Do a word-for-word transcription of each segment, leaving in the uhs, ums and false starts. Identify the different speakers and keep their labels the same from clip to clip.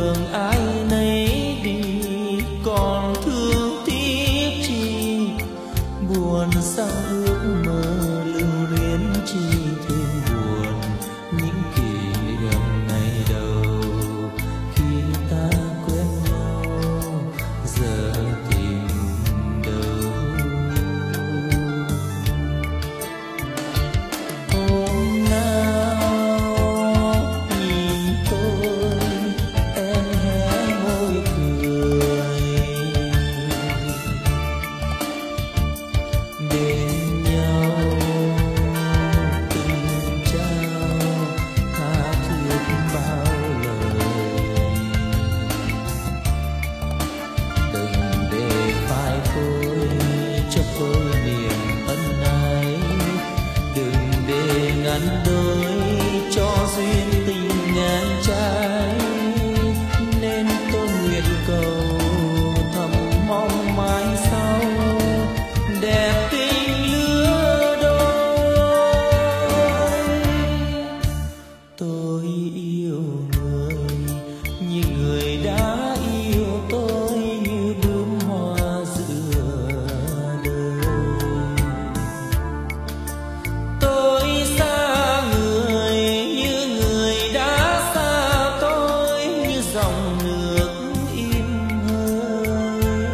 Speaker 1: đường ai nấy đi, còn thương tiếc chi, buồn sao ước mơ lưu luyến chi thêm buồn những kỷ niệm ngày đầu khi ta quen nhau giờ tìm đâu. Hôm nào nhìn tôi em hé môi cười, bên nhau từng trao tha thiết bao lời, đừng để phai phôi cho tôi niềm ân ái, đừng để ngăn đôi cho duyên tình ngang trái, nên tôi nguyện cầu thầm mong mãi sau đẹp tình lứa đôi. Tôi yêu người như người đã yêu tôi, như bướm hoa giữa đời. Tôi xa người như người đã xa tôi, như dòng nước im hơi.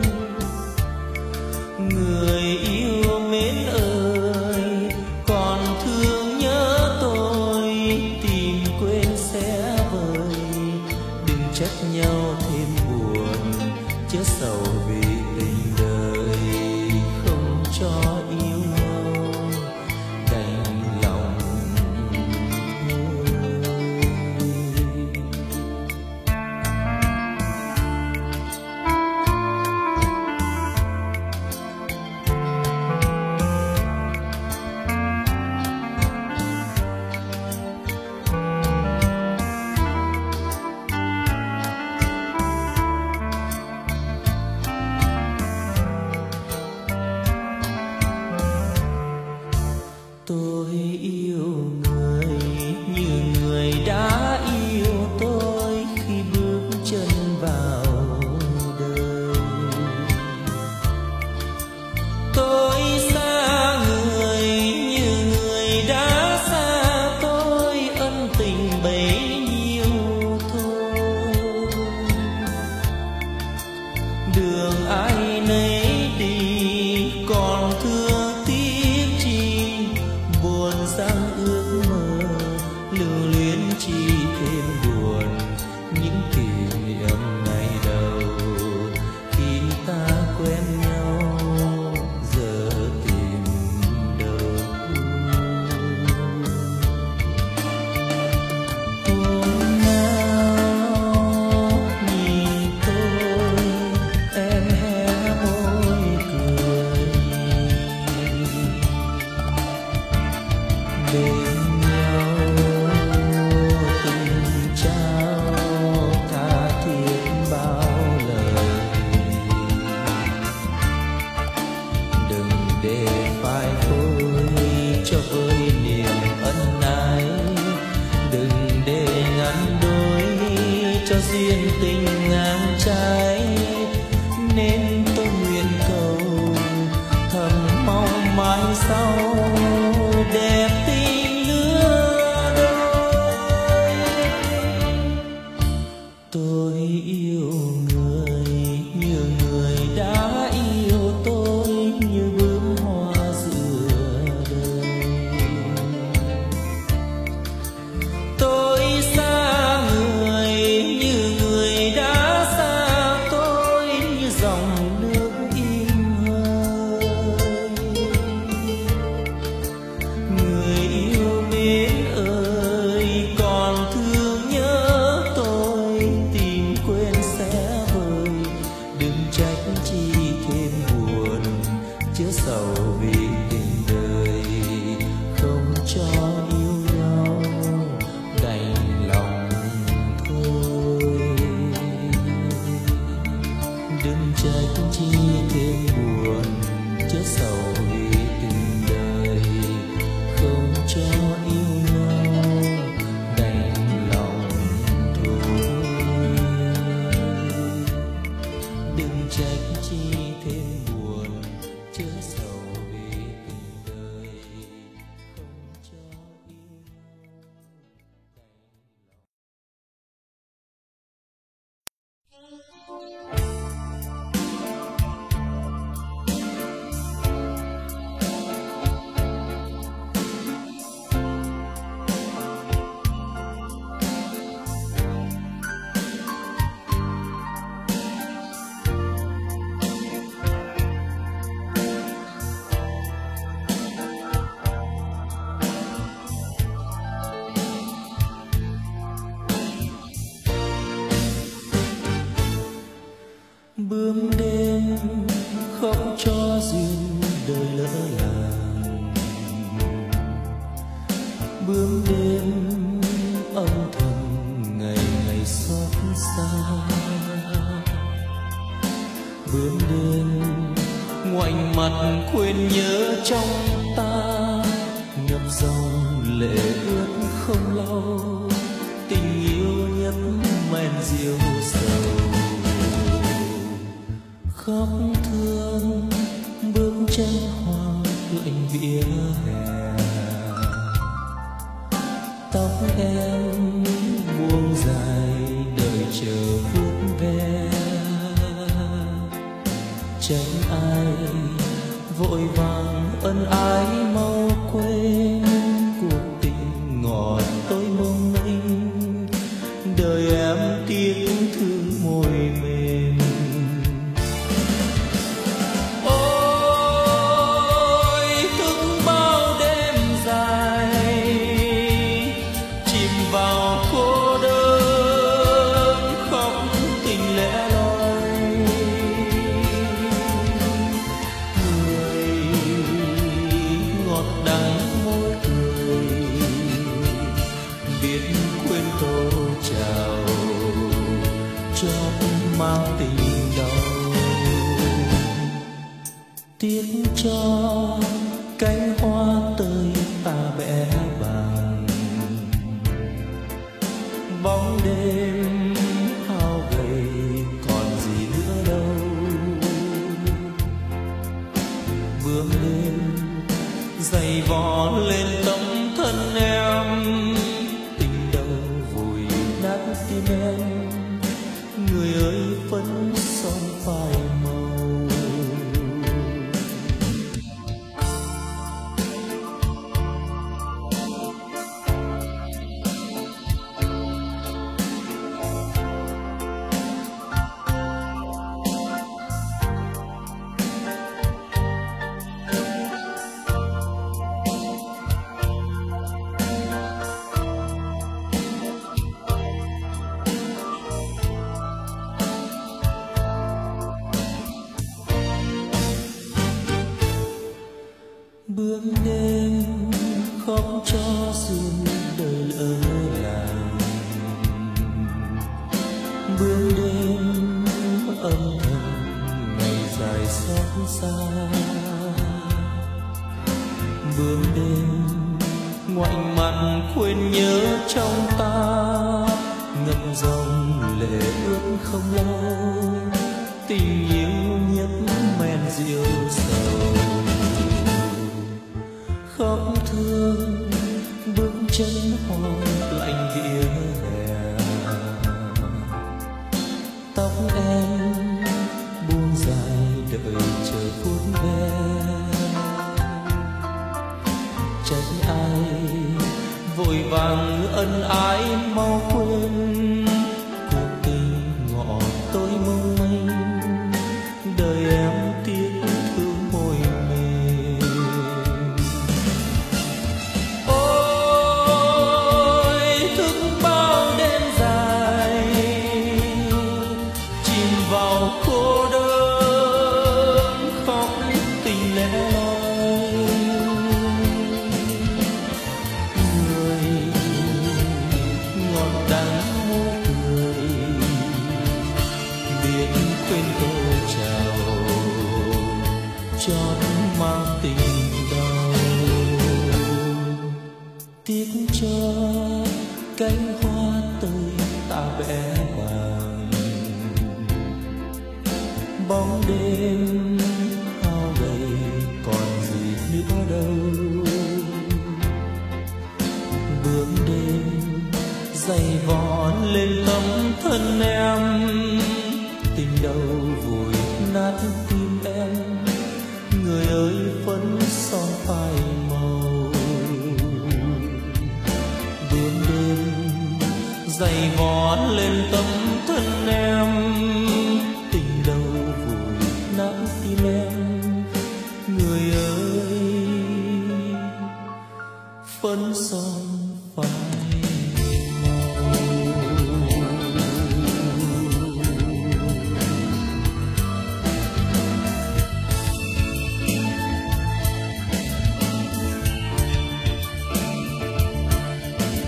Speaker 1: Người yêu mến ơi, còn thương nhớ tôi, tìm quên sẽ vơi, đừng trách nhau thêm buồn, chớ sầu vì tình đời không cho yêu nhau đành lòng thôi. Tôi yêu người như người đã yêu tôi khi bước chân vào đời. Tôi xa người như người đã xa tôi, ân tình bấy nhiêu thôi. Đường ai nấy đi, còn thương tiếc chi, buồn rằng ước mơ lưu luyến chi thêm buồn những kỷ niệm ngày đầu khi ta quen nhau giờ tìm đâu. Hôm nào nhìn tôi em hé môi cười, bên nhau từng trao tha thiết bao lời, đừng để phai phôi cho vơi niềm ân ái, đừng để ngăn đôi cho duyên tình ngang trái, nên tôi nguyện cầu thầm mong mãi sau đẹp tình lứa đôi. Tôi yêu người như người đã yêu tôi, như bướm hoa giữa đời. Tôi xa người như người đã xa tôi, như dòng nước im hơi. Người đêm âm thầm ngày ngày xót xa. Bướm đêm ngoảnh mặt quên nhớ trong ta, ngập dòng lệ ướt không lau, tình yêu nhấp men rượu sầu. Khóc thương bước chân hoa lạnh vỉa hè, tóc em buông dài đợi chờ vuốt ve. Tránh ai vội vàng ân ái mau quên cuộc tình ngọt tôi mong manh, đời em tiếc thương môi mềm. Ôi thức bao đêm dài chìm vào cô đơn, khóc tình lẻ loi. Người ngọt đắng môi cười, biết quên câu chào chót mang tình đau. Tiếc cho cánh hoa tươi ta bẽ bàng, bóng đêm hao gầy còn gì nữa đâu. Bướm đêm dày vò lên tấm thân em, tình đâu vùi nát tim em. Người ơi vẫn son phai màu. Bướm đêm khóc cho sương đời ở làng, bướm đêm âm thầm ngày dài xót xa. Bướm đêm ngoảnh mặt quên nhớ trong ta, ngập dòng lệ ướt không lau, tình yêu nhấp men rượu sầu. Khóc thương bước chân hoa lạnh vỉa hè, tóc em buông dài đợi chờ phút ve. Trách ai vội vàng ân ái mau quên cuộc tình ngọt tôi mong manh, đời em tiếc thương môi mềm. Ôi thức bao đêm dài chìm vào cô đơn, khóc tình lẻ loi. Người ngọt đắng môi cười, biết quên câu chào chót mang tình đau. Tiếc cho cánh hoa tươi ta bẽ bàng, bóng đêm hao gầy còn gì nữa đâu. Bướm đêm dày vò lên tấm thân em, tình đâu vùi nát tim em. Người ơi phấn son phai màu. Bướm đêm dày vò lên tấm thân em, tình đâu vùi nát tim em. Người ơi phấn son phai màu.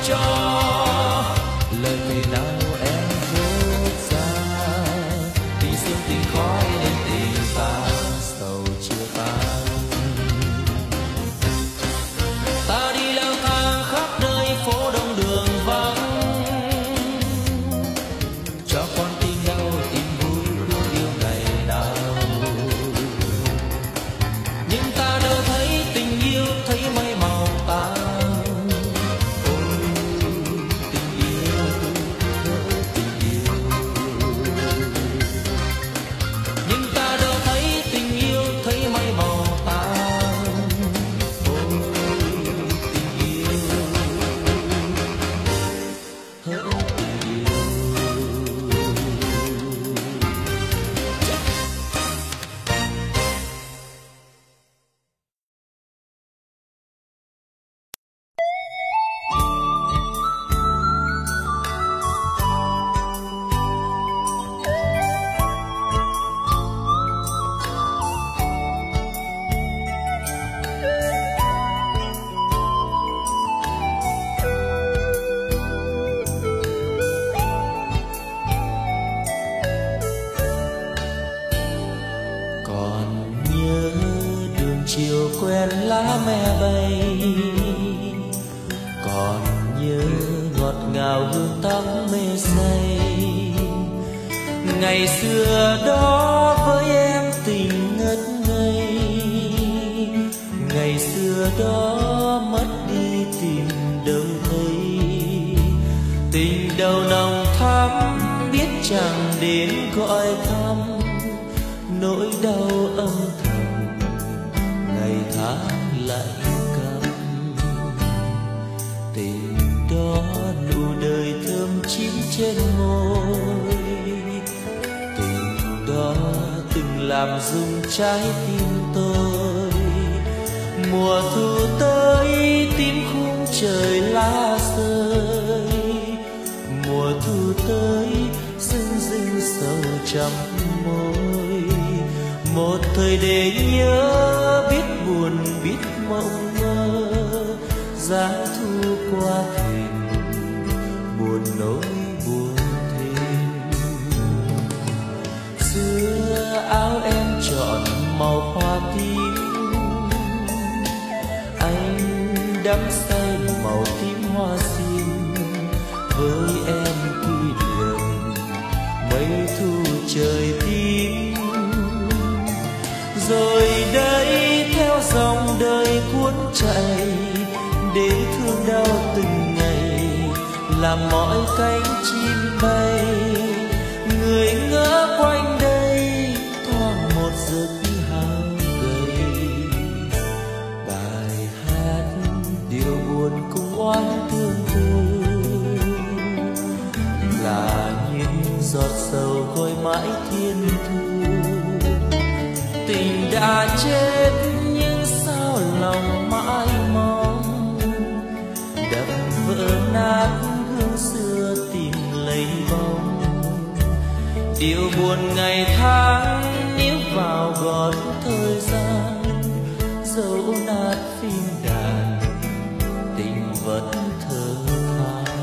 Speaker 1: cho. Lời thề nào em rút ra, tình sương tình khói nên tình ta sầu chưa tan. Ta đi lang thang khắp nơi phố đông đường vắng, cho con tim đau tim vui luôn yêu ngày nào. Nhưng ta đâu thấy tình yêu, thấy mây màu ta. Ôi tình yêu, ôi tình yêu. Nhưng ta đâu thấy tình yêu, thấy mây màu ta. Ôi tình yêu, hỡi tình yêu. Còn nhớ đường chiều quen lá me bay, còn nhớ ngọt ngào hương tóc mê say. Ngày xưa đó với em tình ngất ngây, ngày xưa đó mất đi tìm đâu thấy. Tình đầu nồng thắm biết chẳng đến gọi thăm, nỗi đau âm thầm ngày tháng lạnh câm. Tình đó nụ đời thơm chín trên môi, tình đó từng làm rung trái tim tôi. Mùa thu tới tím khung trời lá rơi, mùa thu tới rưng rưng sầu trăm môi. Một thời để nhớ biết buồn biết mộng mơ, giá thu qua thềm buồn nỗi buồn thêm. Xưa áo em chọn màu hoa tím, anh đắm say màu tím hoa sim. Với em quy đường mây thu trời tím, rồi đây theo dòng đời cuốn chạy, để thương đau từng ngày làm mỏi cánh chim bay. Người ngỡ quanh đây thoáng một giấc hao gầy, bài hát điều buồn cùng oán thương tư, là những giọt sầu gội mãi thiên thu. Tình đã chết nhưng sao lòng mãi mong, đập vỡ nát hương xưa tìm lấy bóng. Điều buồn ngày tháng níu vào gót thời gian, dẫu nát phim đàn tình vẫn thở than.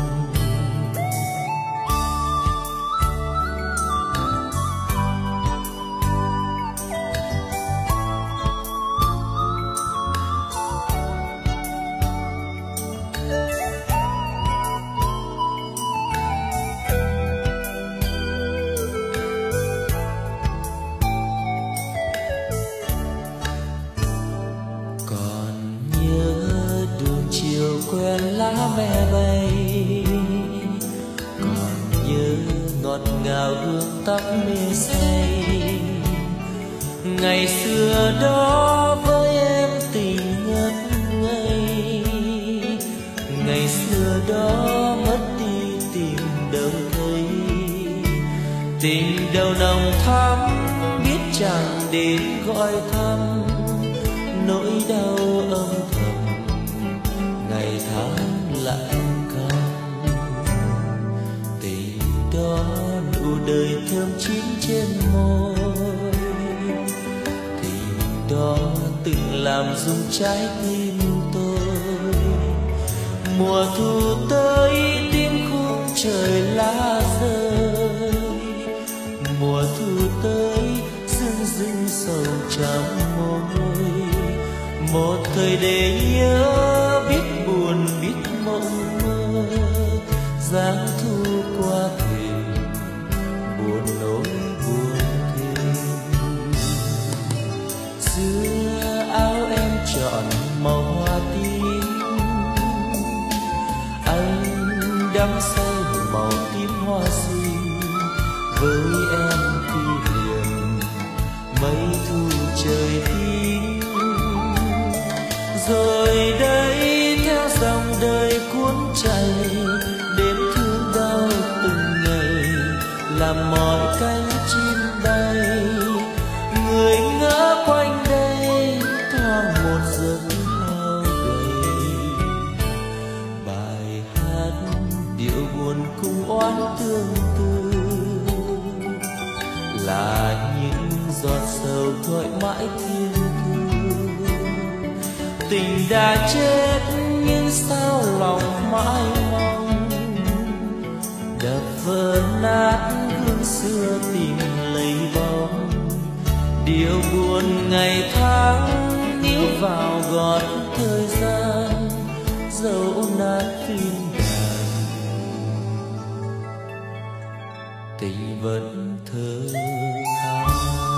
Speaker 1: Quen lá me bay, còn nhớ ngọt ngào hương tóc mê say. Ngày xưa đó với em tình ngất ngây, ngày xưa đó mất đi tìm đâu thấy. Tình đầu nồng thắm biết chẳng đến gọi thăm, nỗi đau âm thầm ngày tháng lạnh câm. Tình đó nụ đời thơm chín trên môi, tình đó từng làm rung trái tim tôi. Mùa thu tới tiếng khung trời lá rơi, mùa thu tới rưng rưng sầu trăm môi. Một thời để nhớ biết buồn biết mộng mơ, dáng thu qua thềm buồn nỗi buồn thêm. Xưa áo em chọn màu hoa tím, anh đắm say màu tím hoa xinh. Với em tuy hiền mấy thu trời tím, rồi đây theo dòng đời cuốn chạy, đêm thương đau từng ngày làm mỏi cánh chim bay. Người ngỡ quanh đây thoáng một giấc lao gầy, bài hát điệu buồn cùng oán tương tư là những giọt sầu gợi mãi thiên thương. Tình đã chết nhưng sao lòng mãi mong, đập vỡ nát hương xưa tìm lấy bóng. Điều buồn ngày tháng níu vào gọt thời gian, dẫu nát phim đàn tình vẫn thơ than.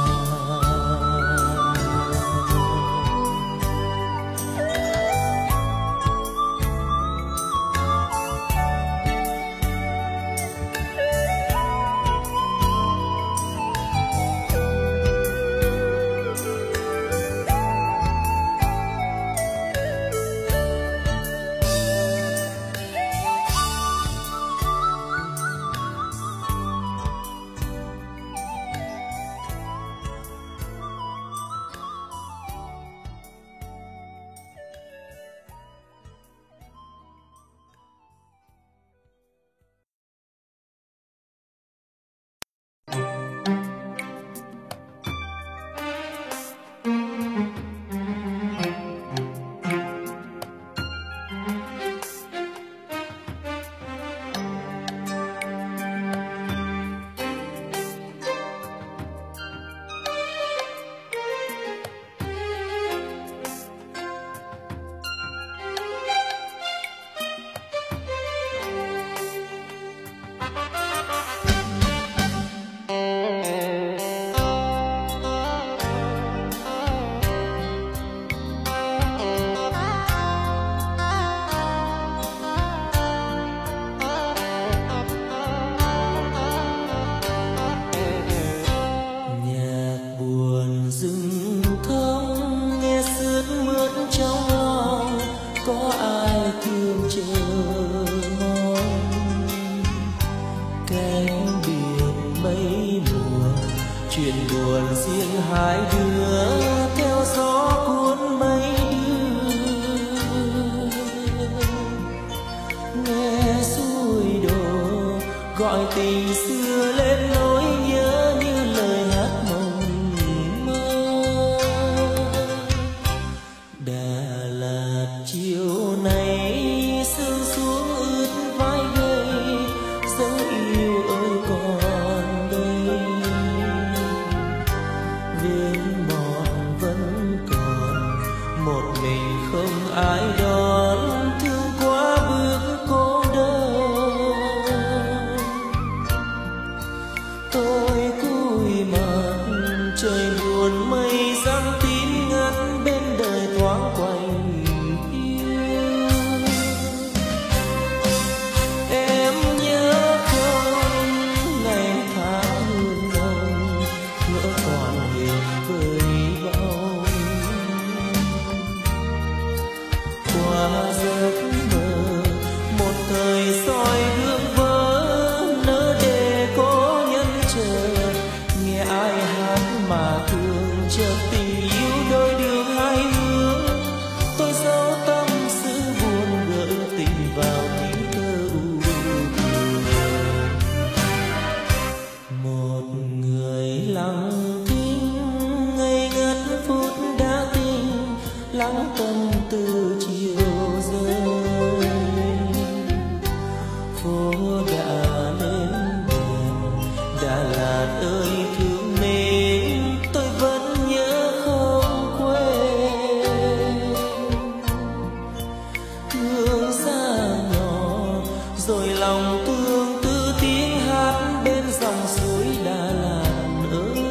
Speaker 1: Chuyện buồn riêng hai đứa theo gió cuốn mây đưa, nghe xuôi đổ gọi tình xưa lên nỗi nhớ như lời hát mộng mơ. Đà Lạt chiều nay sương xuống ướt vai gầy, dấu yêu ơi còn đây. Vết mòn vẫn còn, một mình không ai đón, thương quá bước cô đơn. rồi lòng thương tư tiếng hát bên dòng suối Đà Lạt ơi.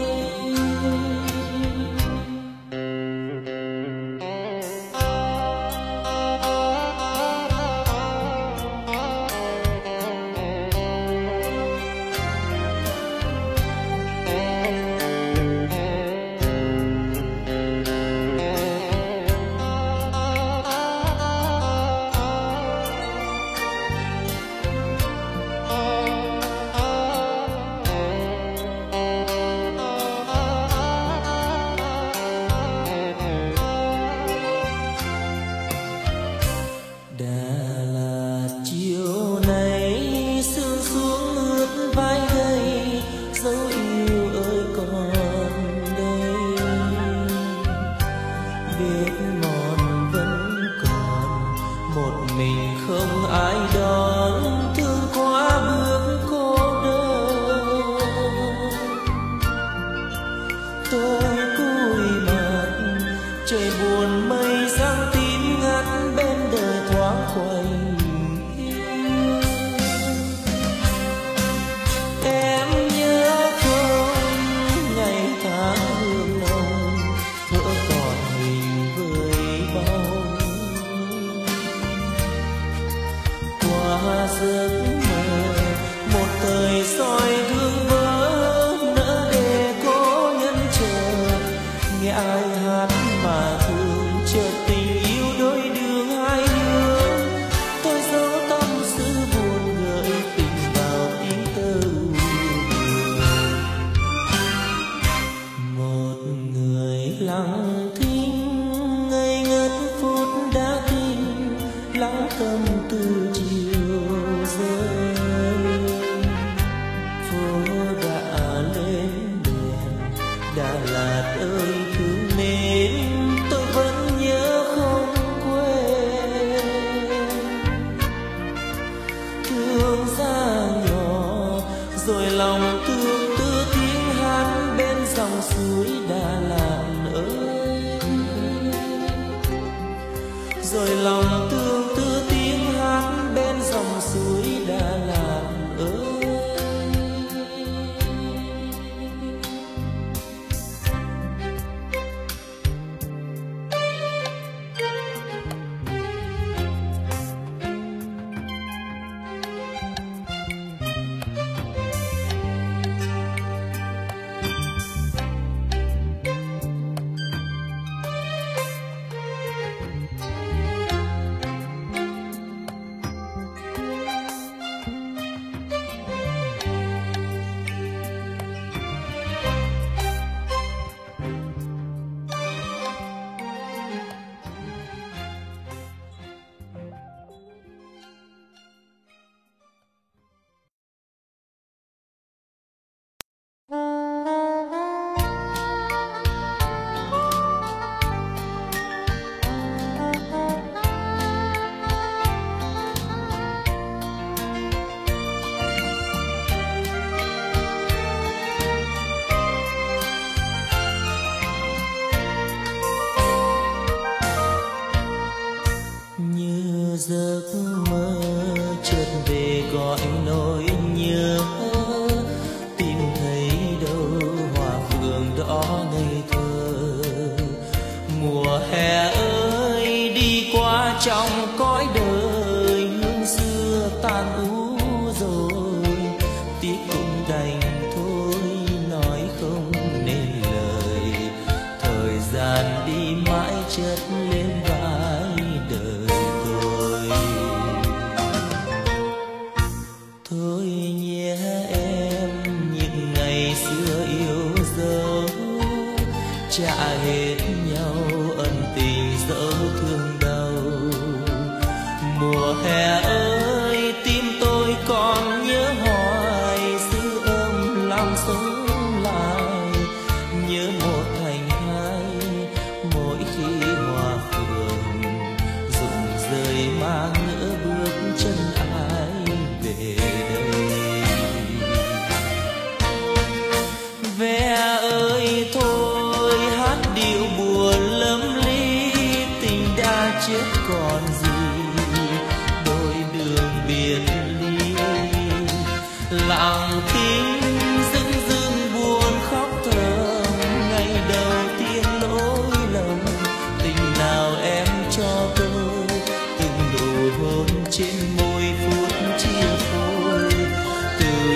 Speaker 1: Mùa hè ơi, tim tôi còn nhớ hoài.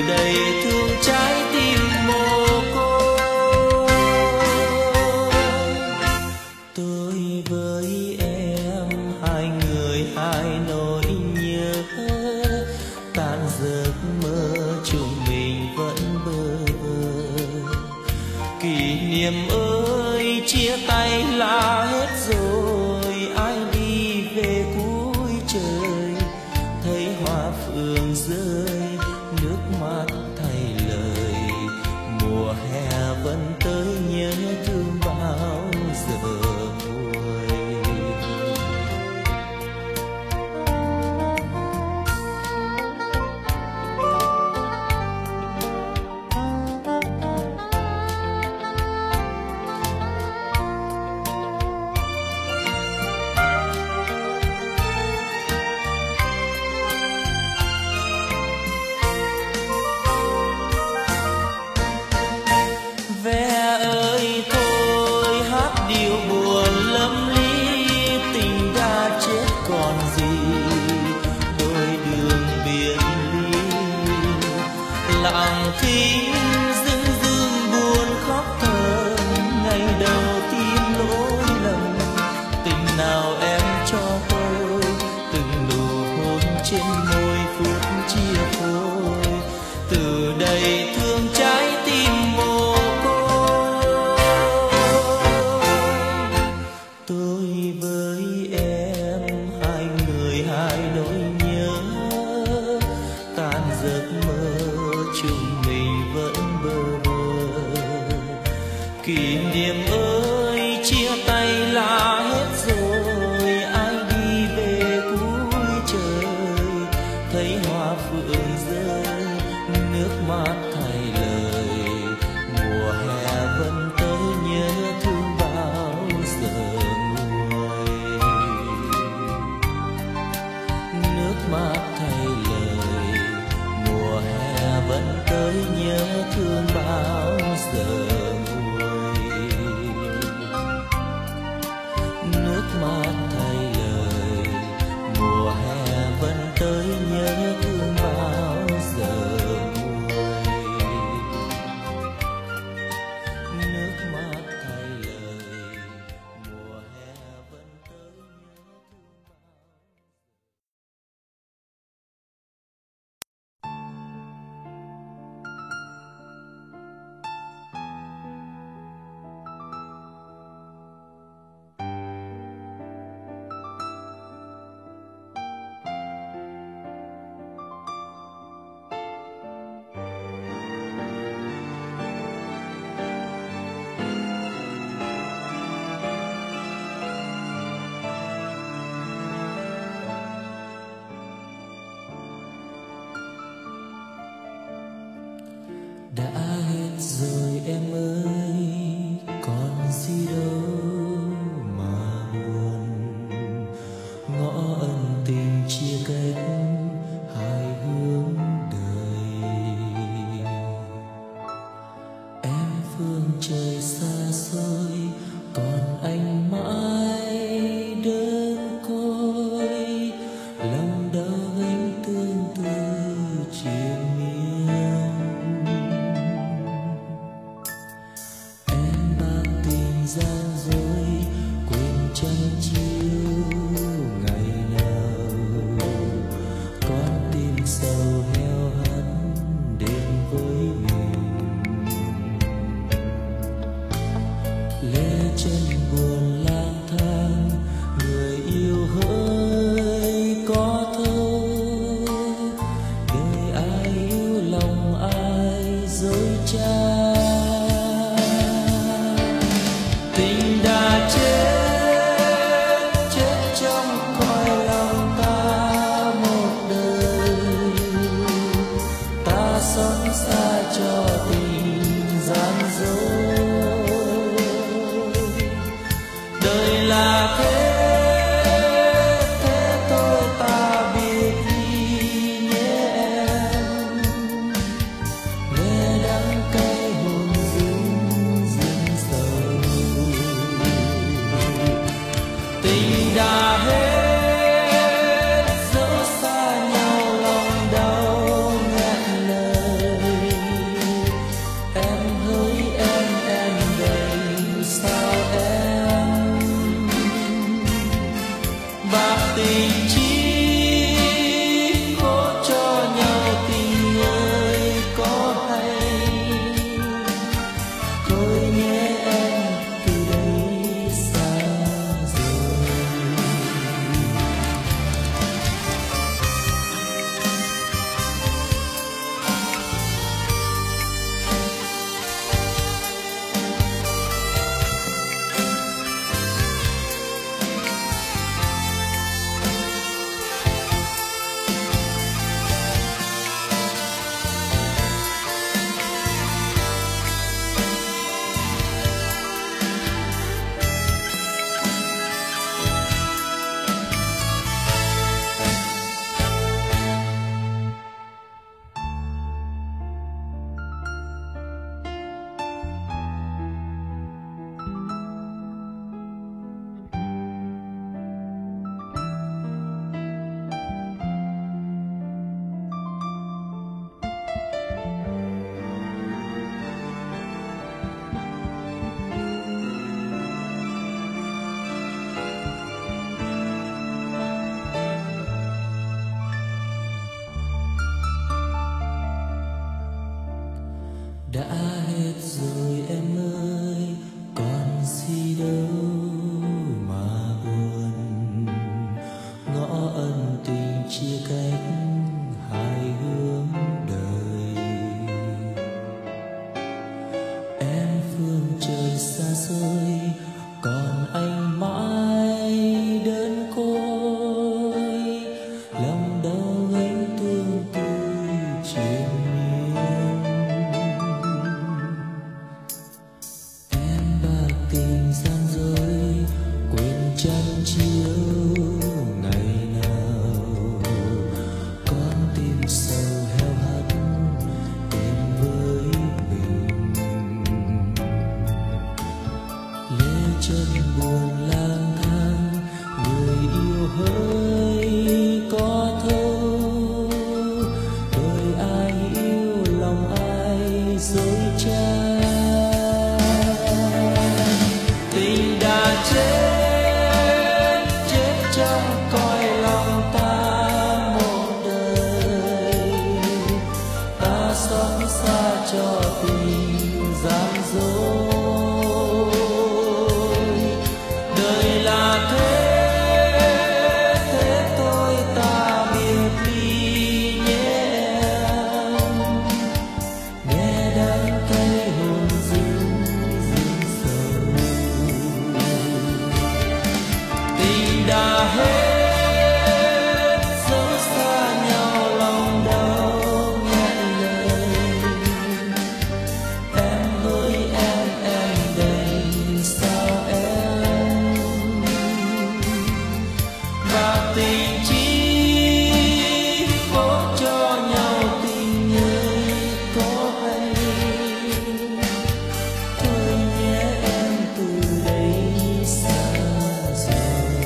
Speaker 1: đây thương trái tim mồ côi. Tôi với em hai người hai nỗi nhớ, tan giấc mơ chúng mình vẫn bơ vơ. Kỷ niệm ơi chia tay là hết rồi, ai đi về cuối trời, thấy hoa phượng rơi nước mắt thay lời. Mùa hè vẫn tới nhớ thương bao giờ nguôi. Ve ơi thôi hát điều buồn lấp ly, tình đã chết còn gì, đôi đường biệt ly. Lặng thinh dưng dưng buồn khóc thầm, ngày đầu tiên lỗi lầm. Tình nào em cho tôi từng nụ hôn trên môi phút chia phôi. Từ đây thương trái tim mồ côi. Tôi với em hai người hai nỗi nhớ, tan giấc mơ chúng mình vẫn bơ vơ. Kỷ niệm ơi chia tay là hết rồi, ai đi về cuối trời, thấy hoa phượng rơi nước mắt thay lời. Mùa hè vẫn tới nhớ thương bao giờ nguôi. Nước mắt thay lời, mùa hè vẫn tới nhớ thương bao giờ nguôi. Nước mắt thay lời, mùa hè vẫn tới nhớ thương bao giờ nguôi. Nước mắt thay lời, mùa hè vẫn tới nhớ thương bao. Đã hết rồi em ơi, còn gì đâu mà buồn. Ngõ ân tình chia cách hai hướng đời. Em phương trời xa xôi, còn anh mãi đơn côi. Lòng đau gánh tương tư triền miên. Gian dối quên trăng chiều ngày nào, con tim sầu heo hắt đến với mình. Lê chân buồn lang thang, người yêu hỡi có thơ, để ai yêu lòng ai dối trá. Tình đã chết, chết trong cõi lòng ta một đời. đã hết rồi em ơi, còn gì đâu mà buồn. Ngõ ân tình chia cách hai hướng đời. Em phương trời xa xôi, còn anh mãi đơn côi. Lòng đau gánh tương tư triền miên. Em bạc tình gian dối, quên chăn chiếu ngày nào. Con tim sầu heo hắt đến với mình. Lê chân buồn lang thang, người yêu hỡi có thâu. Đời ai yêu lòng ai dối trá. Tình đã chết, chết trong cõi lòng ta một đời. Ta xót xa cho tình gian dối. Đời là thế, thế thôi ta biệt ly nhé em. Nghe đắng cay hồn dưng dưng sầu. Tình đã hết, dẫu xa nhau lòng đau nghẹn lời. Em hỡi em, em đây sao em. Và tình chỉ có cho nhau tình ơi có hay. Thôi nhé em từ đây xa rồi.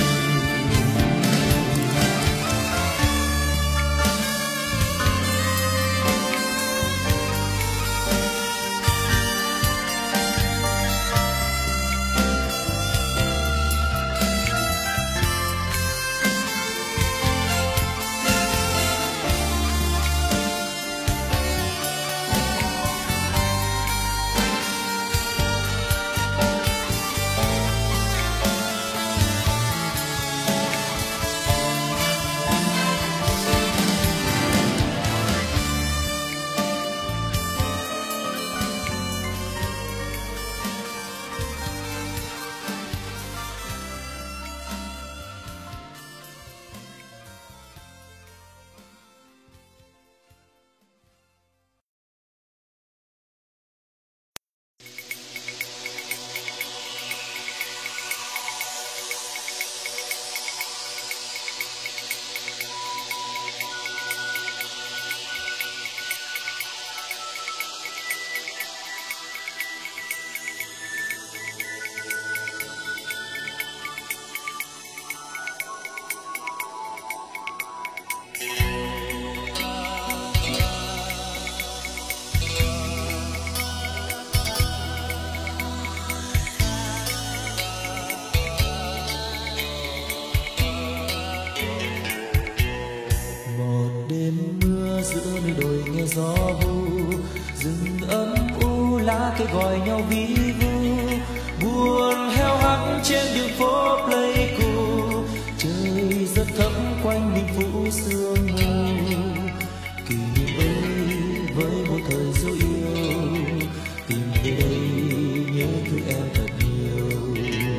Speaker 1: Một đêm mưa giữa nơi đồi nghe gió vu, rừng âm u lá cây gọi nhau ví vu. Buồn heo hắt trên đường phố Pleiku, trời rất thấp quanh mình phủ sương mù. Kỷ niệm ấy với một thời dấu yêu, tìm về đây nhớ thương em thật nhiều.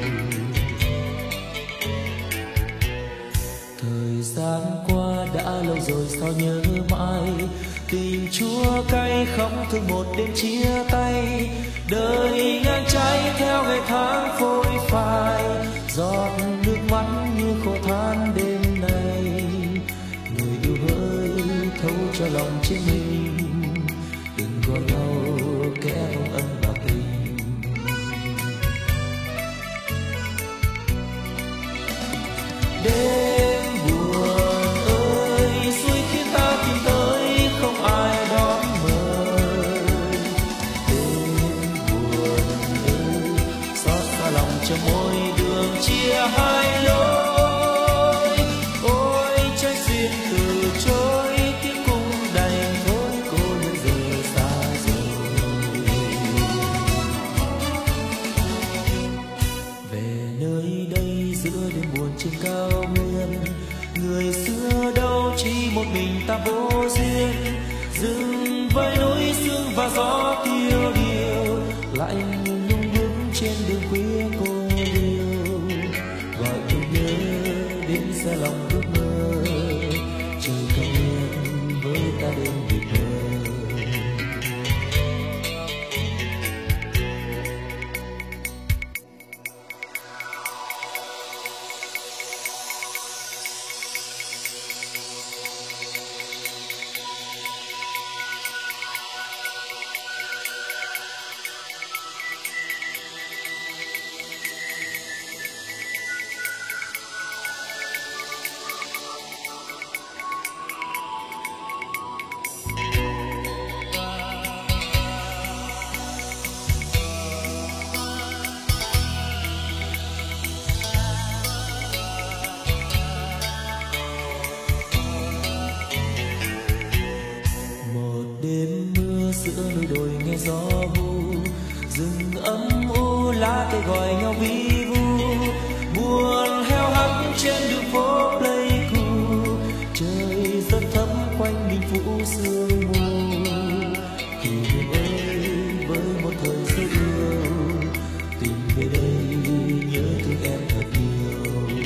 Speaker 1: Thời gian qua đã lâu rồi sao nhớ mãi. Tình chua cay khóc thương một đêm chia tay. Đời ngang cháy theo ngày tháng phôi phai. Giọt nước mắt như khô than đêm nay. Người yêu hỡi thấu cho lòng chính mình. Đừng có nhau kẻ không ân bạc tình. Đêm buồn ơi, suối khiến ta tìm tới không ai đón mời. Đêm buồn ơi, xót xa lòng cho mỗi đường chia hai lối. Ôi trái duyên từ chối, tiếng cung đành thôi cô đơn giờ xa rồi. vô duyên, dừng với núi sương và gió tiêu điều, lạnh lùng bước trên đường khuya cô liêu, gọi tôi nhớ đến xa lòng ước mơ, trời cao nguyên với ta đêm biệt mơ. Giữa núi đồi nghe gió hu, rừng âm u lá cây gọi nhau vi vu, buồn heo hắt trên đường phố Pleiku, trời rất thấp quanh mình phủ sương mù. Kỷ niệm ơi với một thời rất yêu, tìm về đây nhớ thương em thật nhiều.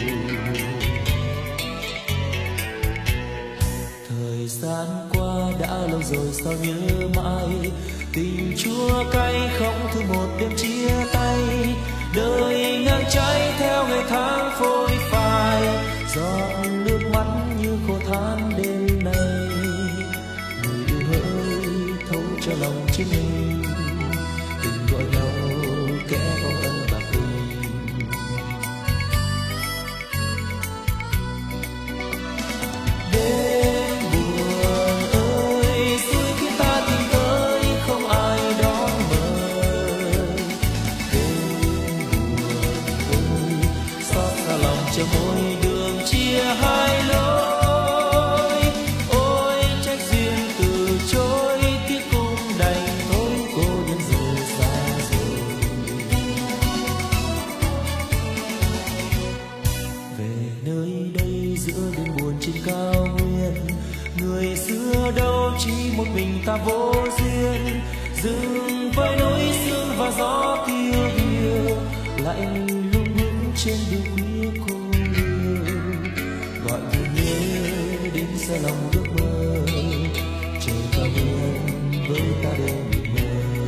Speaker 1: Thời gian qua đã lâu rồi sao nhớ mãi, tình chua cay không thương một đêm chia tay, đời ngang trái theo ngày tháng phôi phai, giọt nước mắt như khô than đêm nay. Người yêu hỡi thấu cho lòng chính mình, tình gọi nhau kẻ ôm ân bạc tình. Đêm buồn ơi xuôi khi ta tìm tới không ai đón mời. Đêm buồn ơi xót xa lòng chờ môi đường chia hai lối. Ôi trách duyên từ chối tiếc cũng đành thôi, cô nhân rồi xa rồi. Về nơi đây giữa đêm buồn trên cao nguyên, người xưa đâu chỉ một mình ta vô duyên, dừng với núi sương và gió tiêu điều, lạnh lùng bước trên đường khuya cô liêu, gọi tôi nhớ đến xa lòng ước mơ, trời cao nguyên với ta đêm biệt mơ.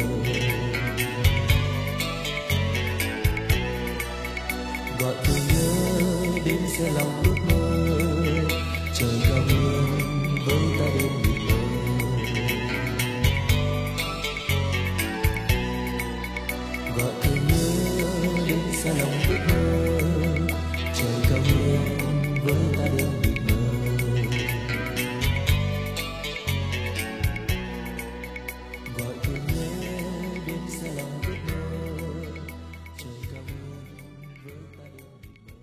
Speaker 1: Gọi tôi nhớ đến xa lòng ước mơ, trời cao nguyên với ta đêm biệt mơ. Gọi tôi nhớ đến xa lòng ước mơ, trời cao nguyên với ta đêm biệt mơ. Gọi tôi nhớ đến xa lòng ước mơ, trời cao nguyên với ta đêm biệt mơ.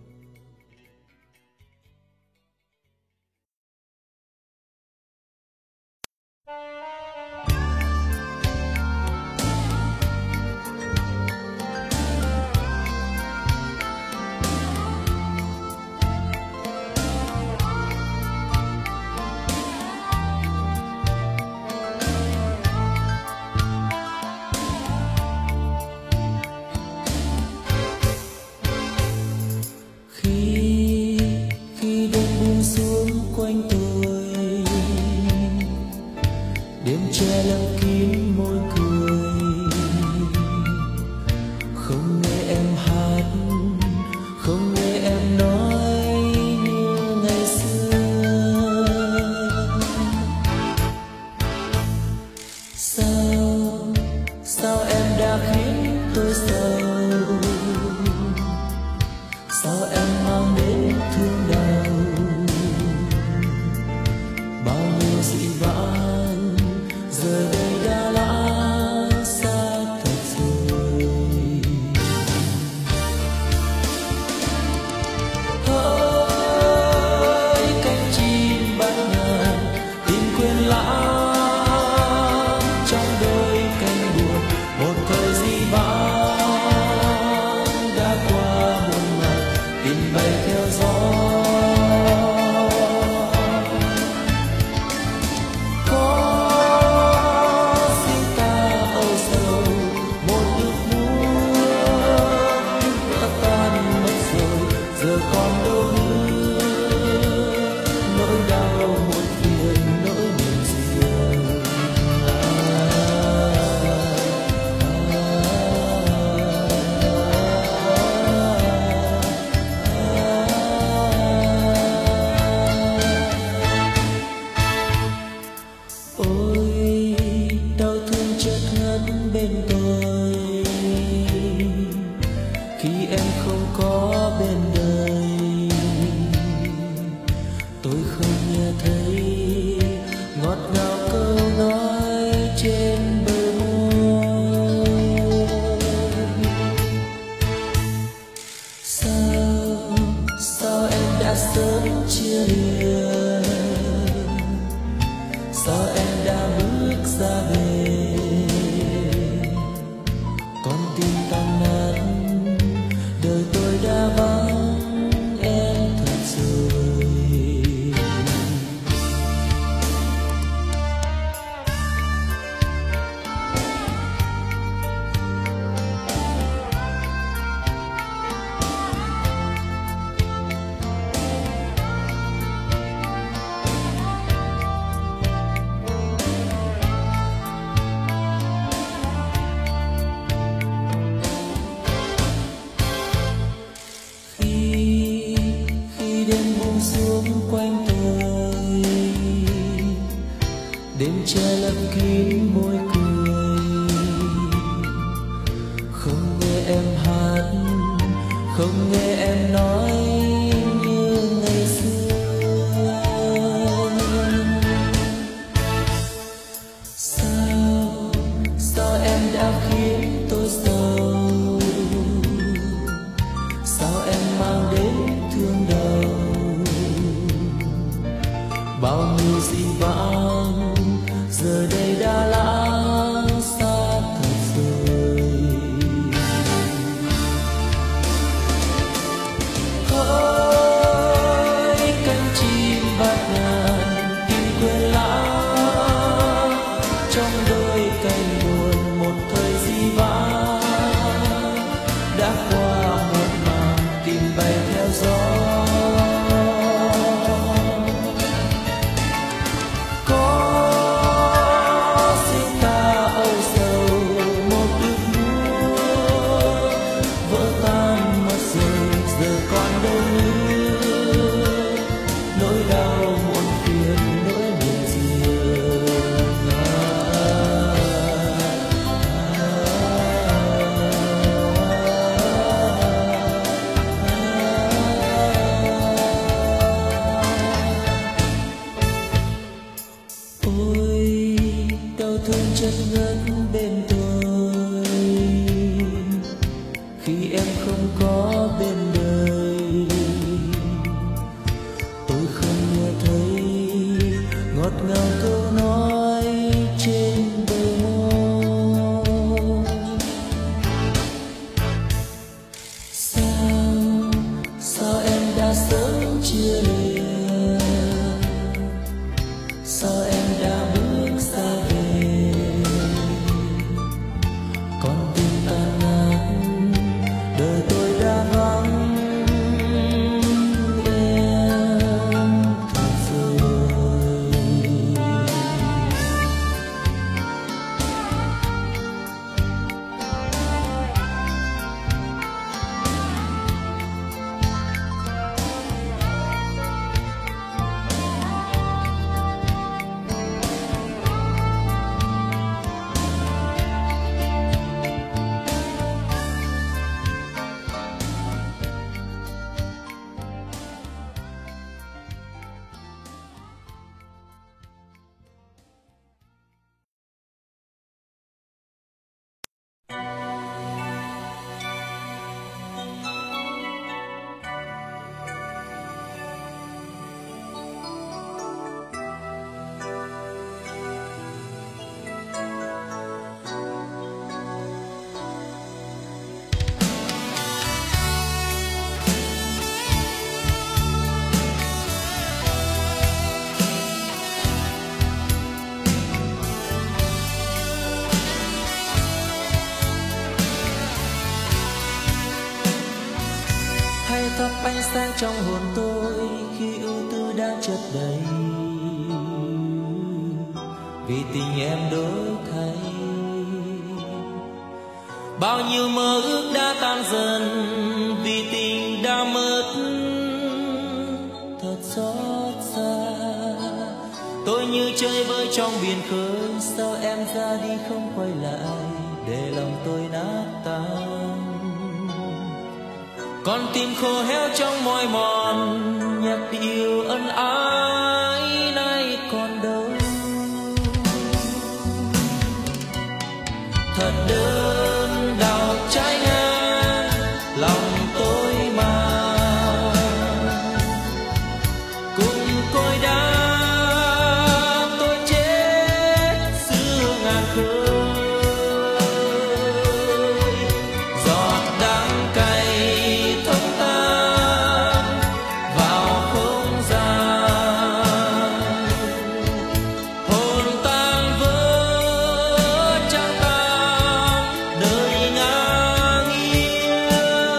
Speaker 1: Khi khi đêm buông xuống quanh tôi, đêm che lấp kín môi cười, không nghe em hát, không nghe em nói như ngày xưa. Sao sao em đã khiến tôi sầu, sao em mang đến thương đau, bao nhiêu dị vãng giờ đây đã lã xa thật rồi. Hỡi cánh chim bát ngàn tìm quên lãng trong đôi cánh buồn, một thời dị vãng đã qua muôn màng tìm bay theo gió. ngọt ngào câu nói trên bờ môi. Sao, sao em đã sớm chia lìa, sao em đã bước ra về, con tim tan nát, đời tôi đã vắng em thật rồi. Quanh tôi đêm che lấp kín môi cười, không nghe em hát, không nghe em nói như ngày xưa. Sao, sao em đã khiến tôi sầu, sao em mang đến thương đau, bao nhiêu dị vãng giờ đây đã lãng xa thật rồi. Hỡi cánh chim bát ngàn tìm quên lãng, trong đôi cánh buồn một thời dị vãng đã qua một màn tìm bay theo gió. Chất ngất bên tôi khi em không có bên đời, tôi không nghe thấy ngọt ngào câu nói trên bờ môi. Sao, sao em đã sớm chia lìa, sao em đã bước xa về, đời tôi đã vắng em thật rồi. Thắp ánh sáng trong hồn tôi khi ưu tư đang chất đầy, vì tình em đổi thay. Bao nhiêu mơ ước đã tan dần vì tình đã mất, thật xót xa. Tôi như chơi vơi trong biển khơi, sao em ra đi không quay lại để lòng tôi nát tan. Con tim khô héo trong mỏi mòn, nhạc điệu ân ái nay còn đâu. thật đơn đau trái ngang lòng tôi mang cùng cối đá tôi chết xưa ngàn khơi giọt đắng cay thấm tan vào không gian hồn tan vỡ trao tan đời ngang nghiêng.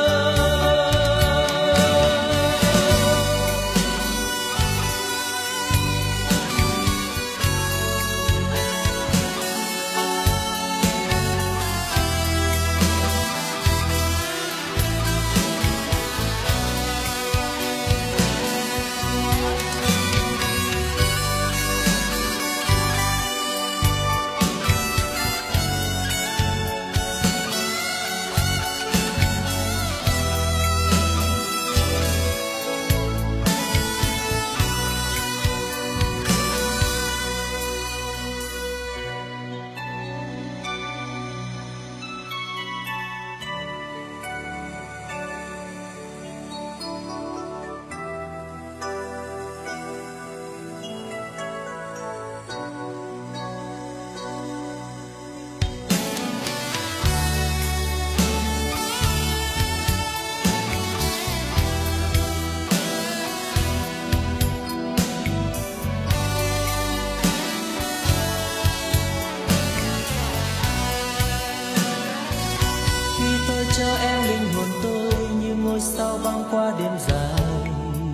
Speaker 1: Cho em linh hồn tôi như ngôi sao băng qua đêm dài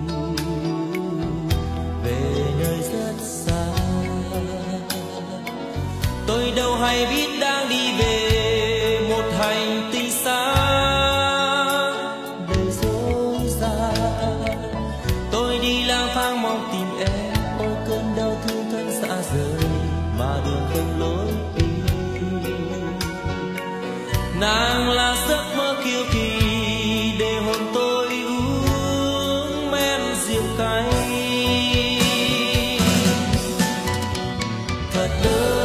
Speaker 1: về nơi rất xa. Tôi đâu hay biết đang đi về một hành tinh xa đầy dối gian. Tôi đi lang thang mong tìm em, ôi cơn đau thương thân xa rời mà đường không lối đi. Nàng là giấc mơ kiêu kỳ để hồn tôi uống men rượu cay thật đơn